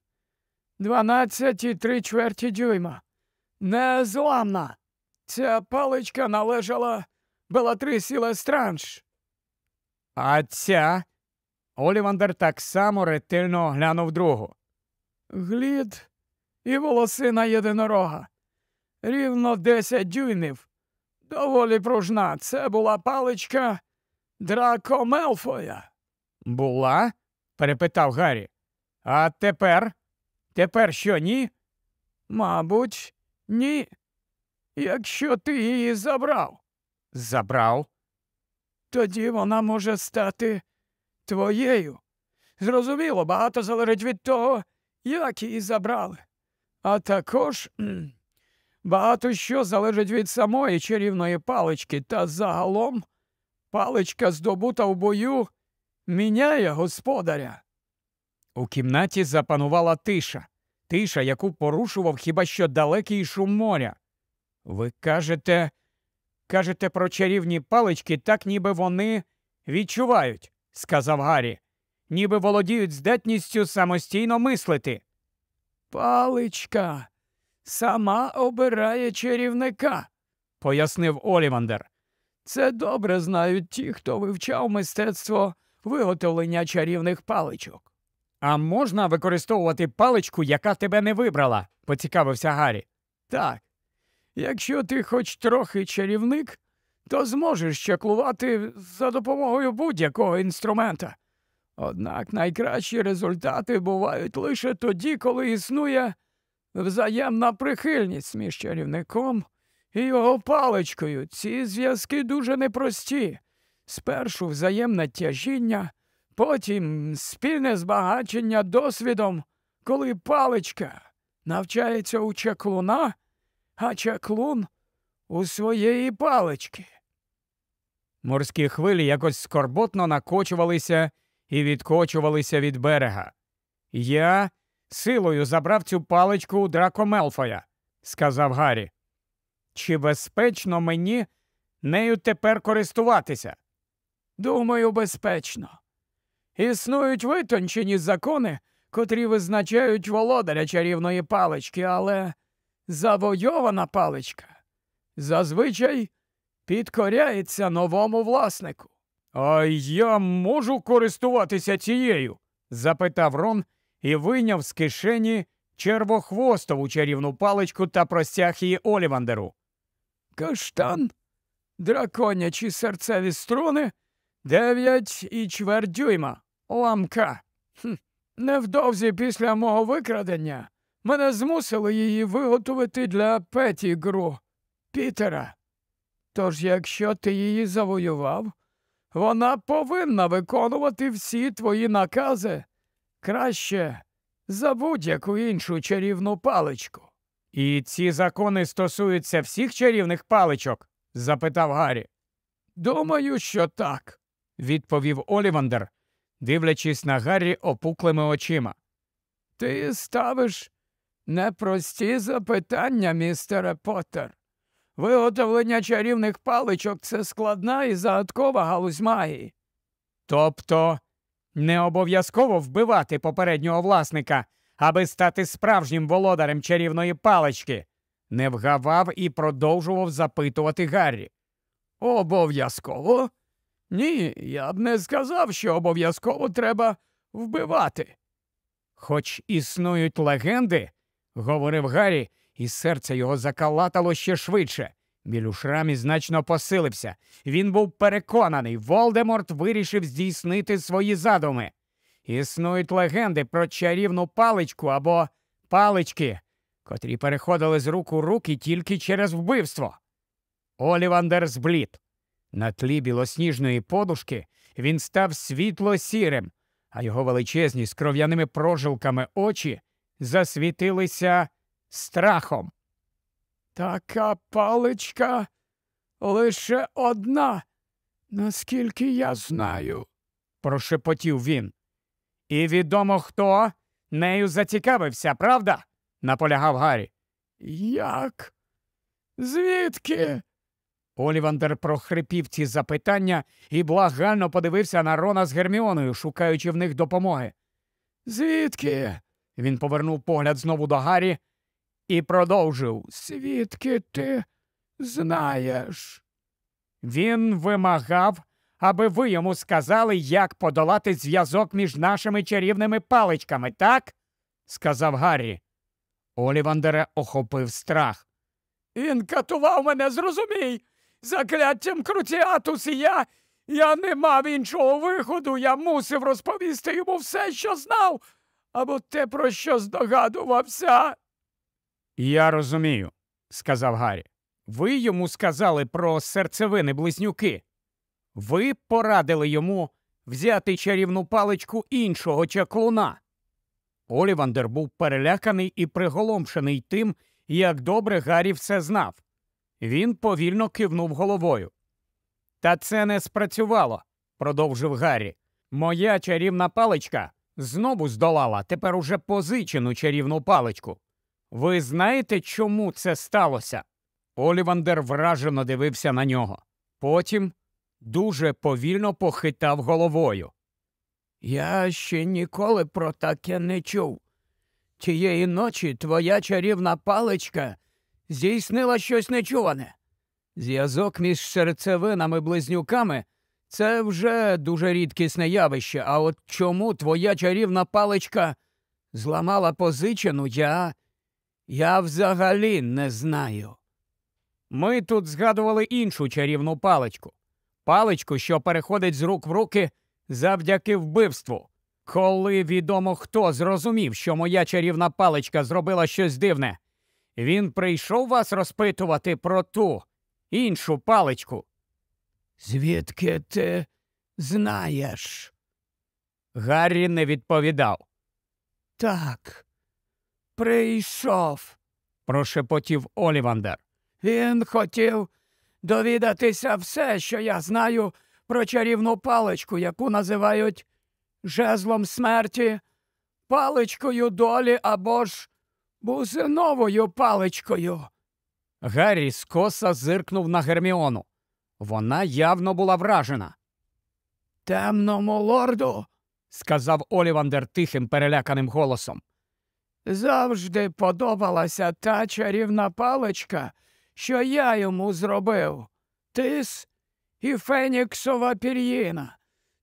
12,3 дюйма. Незламна. Ця паличка належала Белатрисі Лестранж. «А ця?» Олівандер так само ретельно оглянув другу. Глід і волосина єдинорога. Рівно 10 дюймів. Доволі пружна. Це була паличка Драко Мелфоя. «Була?» – перепитав Гаррі. «А тепер? Тепер що, ні?» Мабуть, ні. Якщо ти її забрав. «Забрав?» Тоді вона може стати твоєю. Зрозуміло, багато залежить від того, як її забрали. А також багато що залежить від самої чарівної палички, та загалом паличка, здобута в бою, міняє господаря. У кімнаті запанувала тиша. Тиша, яку порушував хіба що далекий шум моря. «Ви кажете про чарівні палички так, ніби вони відчувають», – сказав Гаррі. «Ніби володіють здатністю самостійно мислити». «Паличка сама обирає чарівника», – пояснив Олівандер. «Це добре знають ті, хто вивчав мистецтво виготовлення чарівних паличок». «А можна використовувати паличку, яка тебе не вибрала?» – поцікавився Гаррі. «Так. Якщо ти хоч трохи чарівник, то зможеш чаклувати за допомогою будь-якого інструмента. Однак найкращі результати бувають лише тоді, коли існує взаємна прихильність між чарівником і його паличкою. Ці зв'язки дуже непрості. Спершу взаємне тяжіння, потім спільне збагачення досвідом, коли паличка навчається у чаклуна, а чаклун у своєї палички». Морські хвилі якось скорботно накочувалися і відкочувалися від берега. «Я силою забрав цю паличку у Драко Мелфоя», – сказав Гаррі. «Чи безпечно мені нею тепер користуватися?» «Думаю, безпечно. Існують витончені закони, котрі визначають володаря чарівної палички, але завойована паличка зазвичай підкоряється новому власнику». «А я можу користуватися цією?» – запитав Рон і вийняв з кишені червохвостову чарівну паличку та простяг її Олівандеру. «Каштан, драконячі серцеві струни, 9,4 дюйма, ламка. Невдовзі після мого викрадення мене змусили її виготовити для Петтігру, Пітера. Тож, якщо ти її завоював, вона повинна виконувати всі твої накази краще за будь-яку іншу чарівну паличку». «І ці закони стосуються всіх чарівних паличок?» – запитав Гаррі. «Думаю, що так», – відповів Олівандер, дивлячись на Гаррі опуклими очима. «Ти ставиш непрості запитання, містере Поттер. Виготовлення чарівних паличок – це складна і загадкова галузь магії». «Тобто не обов'язково вбивати попереднього власника, аби стати справжнім володарем чарівної палички?» – не вгавав і продовжував запитувати Гаррі. «Обов'язково, Ні, я б не сказав, що обов'язково треба вбивати. Хоч існують легенди, говорив Гаррі, і серце його закалатало ще швидше. Біль у шрамі значно посилився. Він був переконаний, Волдеморт вирішив здійснити свої задуми. Існують легенди про чарівну паличку або палички, котрі переходили з рук у руки тільки через вбивство. Олівандер зблід. На тлі білосніжної подушки він став світло-сірим, а його величезні з кров'яними прожилками очі засвітилися страхом. Така паличка лише одна, наскільки я знаю, прошепотів він. І відомо хто нею зацікавився, правда? Наполягав Гаррі. Як? Звідки? Олівандер прохрипів ці запитання і благально подивився на Рона з Герміоною, шукаючи в них допомоги. Звідки? Він повернув погляд знову до Гаррі і продовжив. Звідки ти знаєш? Він вимагав, аби ви йому сказали, як подолати зв'язок між нашими чарівними паличками, так? Сказав Гаррі. Олівандера охопив страх. Він катував мене, зрозумій! Закляттям Крутіатус і я не мав іншого виходу, я мусив розповісти йому все, що знав, або те, про що здогадувався. Я розумію, сказав Гаррі. Ви йому сказали про серцевини-близнюки. Ви порадили йому взяти чарівну паличку іншого чаклуна. Олівандер був переляканий і приголомшений тим, як добре Гаррі все знав. Він повільно кивнув головою. «Та це не спрацювало», – продовжив Гаррі. «Моя чарівна паличка знову здолала тепер уже позичену чарівну паличку. Ви знаєте, чому це сталося?» Олівандер вражено дивився на нього. Потім дуже повільно похитав головою. «Я ще ніколи про таке не чув. Тієї ночі твоя чарівна паличка здійснила щось нечуване. Зв'язок між серцевинами-близнюками – це вже дуже рідкісне явище, а от чому твоя чарівна паличка зламала позичену, я взагалі не знаю. Ми тут згадували іншу чарівну паличку. Паличку, що переходить з рук в руки завдяки вбивству. Коли відомо хто зрозумів, що моя чарівна паличка зробила щось дивне, він прийшов вас розпитувати про ту іншу паличку. Звідки ти знаєш? Гаррі не відповідав. Так, прийшов, прошепотів Олівандер. Він хотів довідатися все, що я знаю про чарівну паличку, яку називають жезлом смерті, паличкою долі або ж бузиновою паличкою. Гаррі скоса зиркнув на Герміону. Вона явно була вражена. «Темному лорду», – сказав Олівандер тихим переляканим голосом, – «завжди подобалася та чарівна паличка, що я йому зробив. Тис і феніксова пір'їна.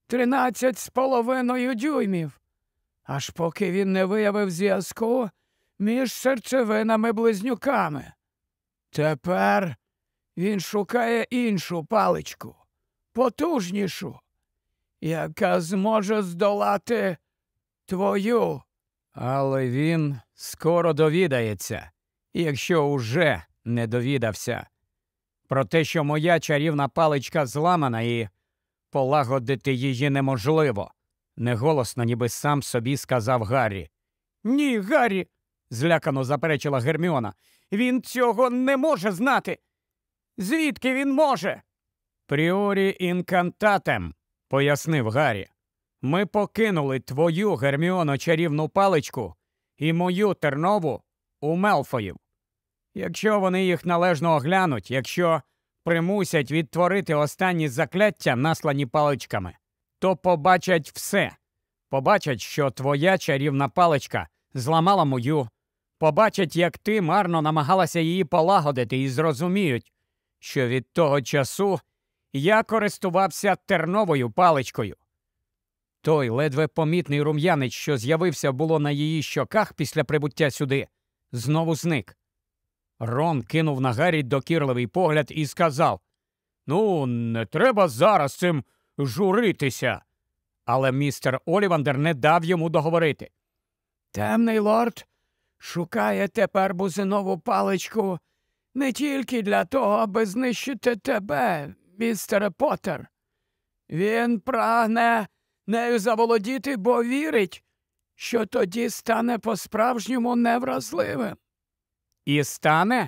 13,5 дюймів. Аж поки він не виявив зв'язку між серцевинами-близнюками. Тепер він шукає іншу паличку, потужнішу, яка зможе здолати твою. Але він скоро довідається, якщо уже не довідався, про те, що моя чарівна паличка зламана і полагодити її неможливо, неголосно, ніби сам собі сказав Гаррі. Ні, Гаррі, злякано заперечила Герміона, він цього не може знати. Звідки він може? Пріорі інкантатем, пояснив Гаррі. Ми покинули твою, Герміоно, чарівну паличку і мою тернову у Мелфоїв. Якщо вони їх належно оглянуть, якщо примусять відтворити останні закляття, наслані паличками, то побачать все. Побачать, що твоя чарівна паличка зламала мою. Побачать, як ти марно намагалася її полагодити, і зрозуміють, що від того часу Я користувався терновою паличкою. Той ледве помітний рум'янець, що з'явився було на її щоках після прибуття сюди, знову зник. Рон кинув на Гаррі докірливий погляд і сказав: «Ну, не треба зараз цим журитися». Але містер Олівандер не дав йому договорити. «Темний лорд шукає тепер бузинову паличку не тільки для того, аби знищити тебе, містере Поттер. Він прагне нею заволодіти, бо вірить, що тоді стане по-справжньому невразливим». «І стане?»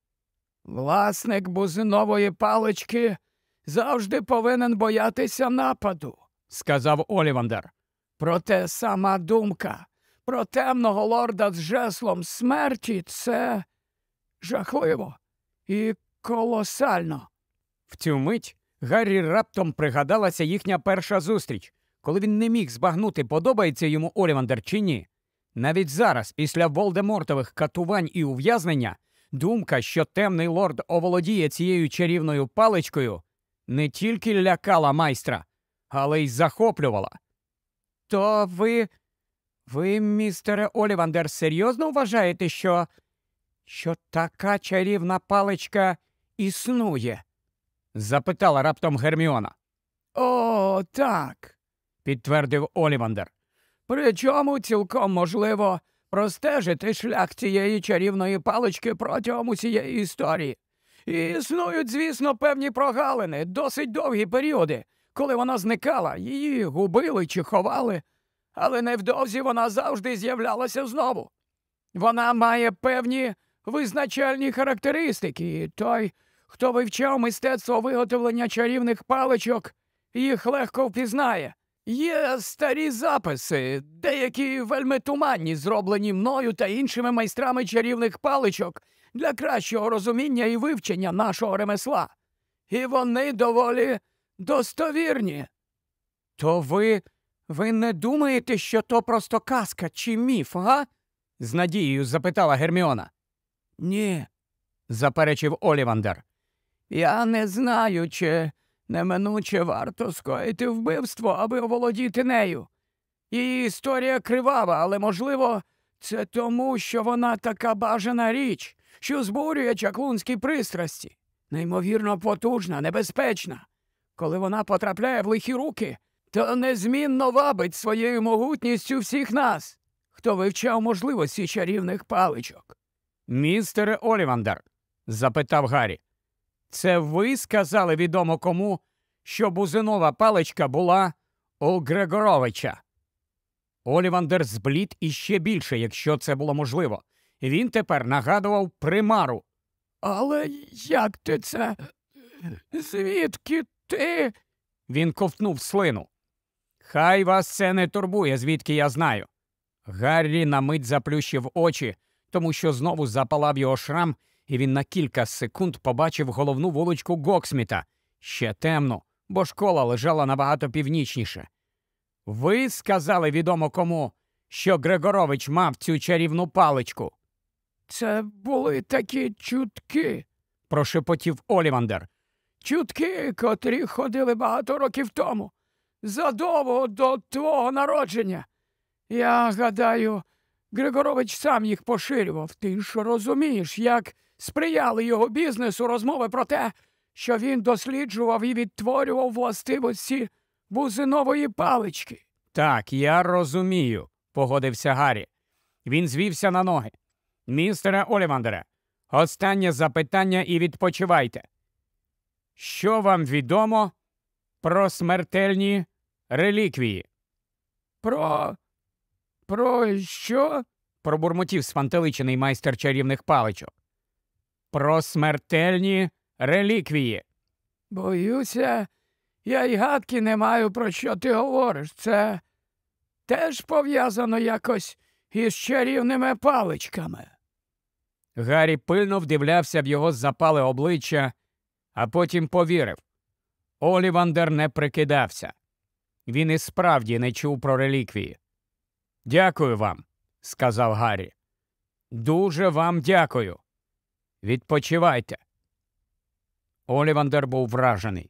«Власник бузинової палички завжди повинен боятися нападу», – сказав Олівандер. «Проте сама думка про темного лорда з жезлом смерті – це жахливо і колосально». В цю мить Гаррі раптом пригадалася їхня перша зустріч, коли він не міг збагнути, подобається йому Олівандер чи ні. Навіть зараз, після Волдемортових катувань і ув'язнення, думка, що темний лорд оволодіє цією чарівною паличкою, не тільки лякала майстра, але й захоплювала. «То ви, містере Олівандер, серйозно вважаєте, що така чарівна паличка існує?» – запитала раптом Герміона. «О, так», – підтвердив Олівандер. «Причому цілком можливо простежити шлях цієї чарівної палички протягом усієї історії. І існують, звісно, певні прогалини, досить довгі періоди, коли вона зникала, її губили чи ховали, але невдовзі вона завжди з'являлася знову. Вона має певні визначальні характеристики, і той, хто вивчав мистецтво виготовлення чарівних паличок, їх легко впізнає. Є старі записи, деякі вельми туманні, зроблені мною та іншими майстрами чарівних паличок для кращого розуміння і вивчення нашого ремесла. І вони доволі достовірні». «То ви не думаєте, що то просто казка чи міф, га?» – з надією запитала Герміона. «Ні», – заперечив Олівандер. «Я не знаю, чи неминуче варто скоїти вбивство, аби оволодіти нею. Її історія кривава, але, можливо, це тому, що вона така бажана річ, що збурює чаклунські пристрасті, неймовірно потужна, небезпечна. Коли вона потрапляє в лихі руки, то незмінно вабить своєю могутністю всіх нас, хто вивчав можливості чарівних паличок». «Містере Олівандер», – запитав Гаррі, – «це ви сказали відомо кому, що бузинова паличка була у Грегоровича?» Олівандер зблід іще більше, якщо це було можливо. Він тепер нагадував примару. «Але як ти це? Звідки ти?» Він ковтнув слину. «Хай вас це не турбує, звідки я знаю». Гаррі на мить заплющив очі, тому що знову запалав його шрам, і він на кілька секунд побачив головну вуличку Гоксміта. Ще темно, бо школа лежала набагато північніше. «Ви сказали відомо кому, що Грегорович мав цю чарівну паличку?» «Це були такі чутки», – прошепотів Олівандер. «Чутки, котрі ходили багато років тому, задовго до твого народження. Я гадаю, Григорович сам їх поширював. Ти ж розумієш, як сприяли його бізнесу розмови про те, що він досліджував і відтворював властивості бузинової палички». «Так, я розумію», – погодився Гаррі. Він звівся на ноги. «Містере Олівандере, останнє запитання і відпочивайте. Що вам відомо про смертельні реліквії?» Про що?» – пробурмотів спантеличений майстер чарівних паличок. «Про смертельні реліквії». «Боюся, я й гадки не маю, про що ти говориш. Це теж пов'язано якось із чарівними паличками». Гаррі пильно вдивлявся в його запале обличчя, а потім повірив. Олівандер не прикидався. Він і справді не чув про реліквії. «Дякую вам», – сказав Гаррі. «Дуже вам дякую. Відпочивайте». Олівандер був вражений.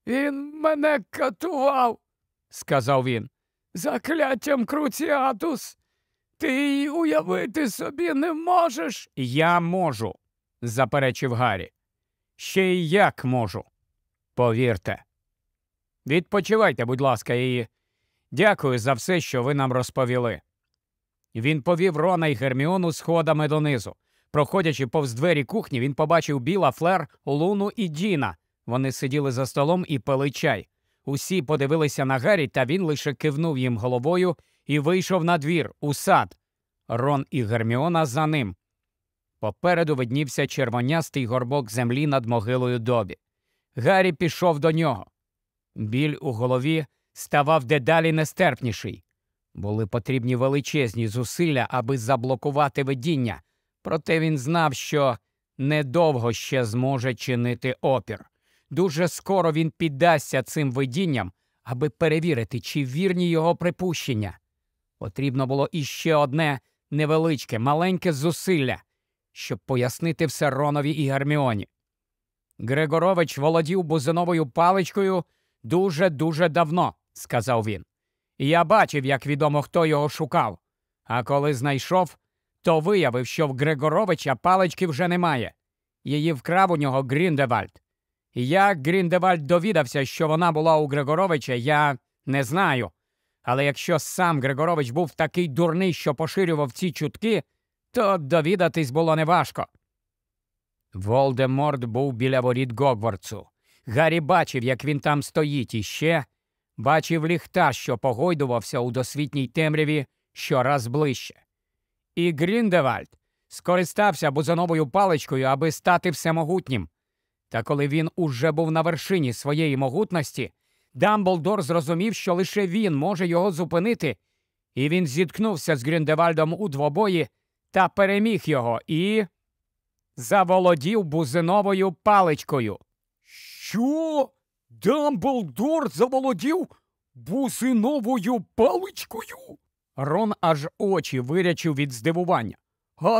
Він мене катував, сказав він. Закляттям Круціатус. Ти й уявити собі не можеш. Я можу, заперечив Гаррі. Ще й як можу. Повірте. Відпочивайте, будь ласка, і дякую за все, що ви нам розповіли. Він повів Рона й Герміону сходами донизу. Проходячи повз двері кухні, він побачив Біла, Флер, Луну і Діна. Вони сиділи за столом і пили чай. Усі подивилися на Гаррі, та він лише кивнув їм головою і вийшов на двір, у сад. Рон і Герміона за ним. Попереду виднівся червонястий горбок землі над могилою Добі. Гаррі пішов до нього. Біль у голові ставав дедалі нестерпніший. Були потрібні величезні зусилля, аби заблокувати видіння, проте він знав, що недовго ще зможе чинити опір. Дуже скоро він піддасться цим видінням, аби перевірити, чи вірні його припущення. Потрібно було іще одне невеличке, маленьке зусилля, щоб пояснити все Ронові і Герміоні. Григорович володів бузиновою паличкою дуже-дуже давно, сказав він. І я бачив, як відомо, хто його шукав. А коли знайшов, то виявив, що в Григоровича палички вже немає. Її вкрав у нього Гріндевальд. І як Гріндевальд довідався, що вона була у Григоровича, я не знаю. Але якщо сам Григорович був такий дурний, що поширював ці чутки, то довідатись було неважко. Волдеморт був біля воріт Гогвартсу. Гаррі бачив, як він там стоїть, і ще бачив ліхта, що погойдувався у досвітній темряві щораз ближче. І Гріндевальд скористався бузиновою паличкою, аби стати всемогутнім. Та коли він уже був на вершині своєї могутності, Дамблдор зрозумів, що лише він може його зупинити, і він зіткнувся з Гріндевальдом у двобої та переміг його і заволодів бузиновою паличкою. Що? Дамблдор заволодів бузиновою паличкою? Рон аж очі вирячив від здивування. А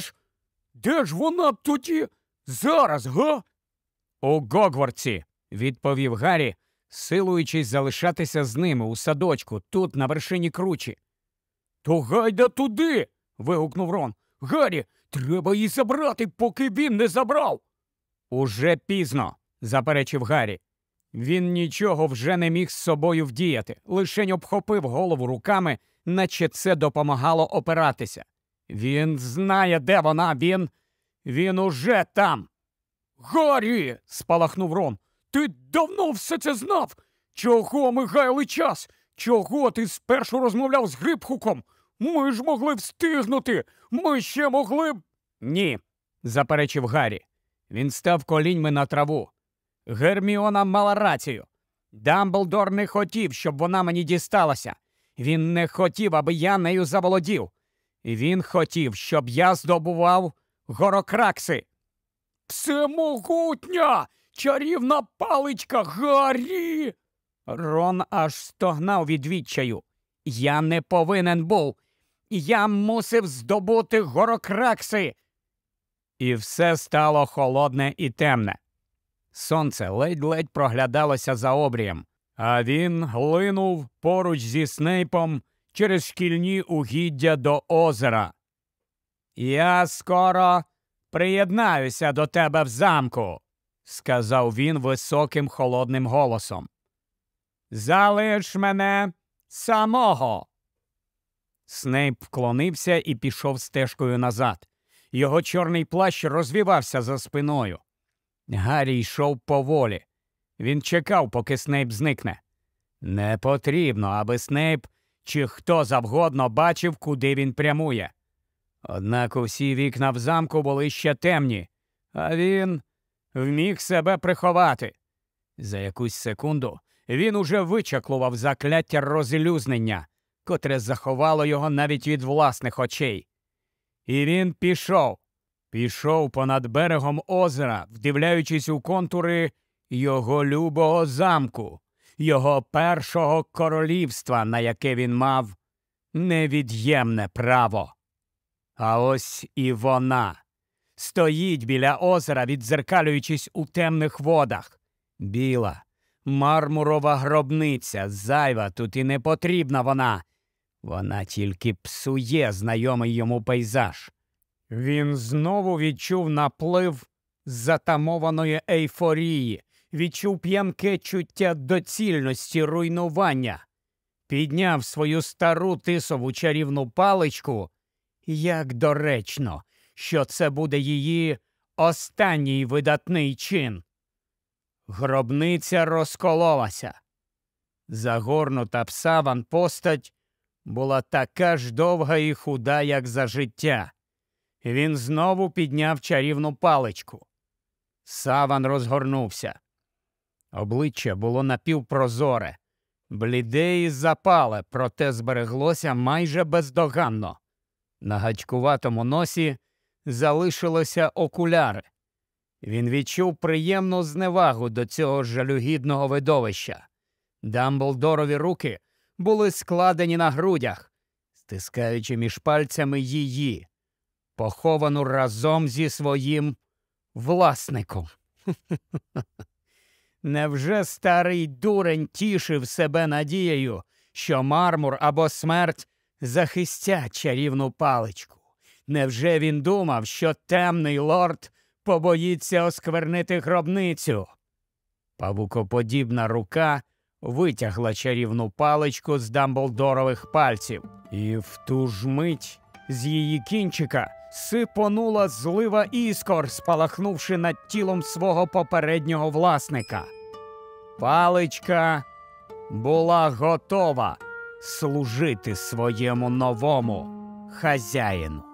де ж вона тоді зараз, га? У Гогвартсі, відповів Гаррі, силуючись залишатися з ними у садочку, тут, на вершині кручі. То гайда туди. Вигукнув Рон. Гаррі, треба її забрати, поки він не забрав. Уже пізно, заперечив Гаррі. Він нічого вже не міг з собою вдіяти, лишень обхопив голову руками, наче це допомагало опиратися. Він знає, де вона, він уже там. Гаррі, спалахнув Рон, ти давно все це знав. Чого ми гаяли час? Чого ти спершу розмовляв з Грипхуком? Ми ж могли встигнути, ми ще могли б... Ні, заперечив Гаррі. Він став коліньми на траву. Герміона мала рацію. Дамблдор не хотів, щоб вона мені дісталася. Він не хотів, аби я нею заволодів. Він хотів, щоб я здобував горокракси. Всемогутня! Чарівна паличка, Гаррі! Рон аж стогнав від відчаю. Я не повинен був. Я мусив здобути горокракси. І все стало холодне і темне. Сонце ледь-ледь проглядалося за обрієм, а він глинув поруч зі Снейпом через шкільні угіддя до озера. «Я скоро приєднаюся до тебе в замку», – сказав він високим холодним голосом. «Залиш мене самого». Снейп вклонився і пішов стежкою назад. Його чорний плащ розвівався за спиною. Гаррі йшов поволі. Він чекав, поки Снейп зникне. Не потрібно, аби Снейп чи хто завгодно бачив, куди він прямує. Однак усі вікна в замку були ще темні, а він вміг себе приховати. За якусь секунду він уже вичаклував закляття розілюзнення, котре заховало його навіть від власних очей. І він пішов понад берегом озера, вдивляючись у контури його любого замку, його першого королівства, на яке він мав невід'ємне право. А ось і вона стоїть біля озера, віддзеркалюючись у темних водах. Біла, мармурова гробниця. Зайва тут і не потрібна вона. Вона тільки псує знайомий йому пейзаж. Він знову відчув наплив затамованої ейфорії, відчув п'янке чуття доцільності руйнування. Підняв свою стару тисову чарівну паличку. Як доречно, що це буде її останній видатний чин. Гробниця розкололася. Загорнута в саван постать була така ж довга і худа, як за життя. Він знову підняв чарівну паличку. Саван розгорнувся. Обличчя було напівпрозоре, бліде і запале, проте збереглося майже бездоганно. На гачкуватому носі залишилися окуляри. Він відчув приємну зневагу до цього жалюгідного видовища. Дамблдорові руки були складені на грудях, стискаючи між пальцями її, поховану разом зі своїм власником. Невже старий дурень тішив себе надією, що мармур або смерть захистять чарівну паличку? Невже він думав, що темний лорд побоїться осквернити гробницю? Павукоподібна рука витягла чарівну паличку з Дамблдорових пальців, і в ту ж мить з її кінчика сипонула злива іскор, спалахнувши над тілом свого попереднього власника. Паличка була готова служити своєму новому хазяїну.